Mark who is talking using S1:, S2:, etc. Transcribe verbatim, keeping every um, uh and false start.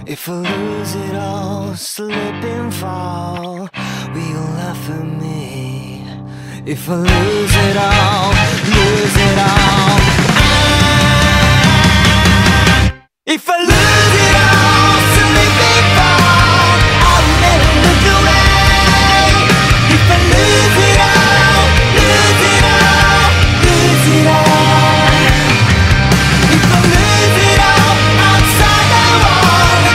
S1: If I lose it all, slip and fall, will you laugh at me? If I lose it all, lose it all, I, if I lose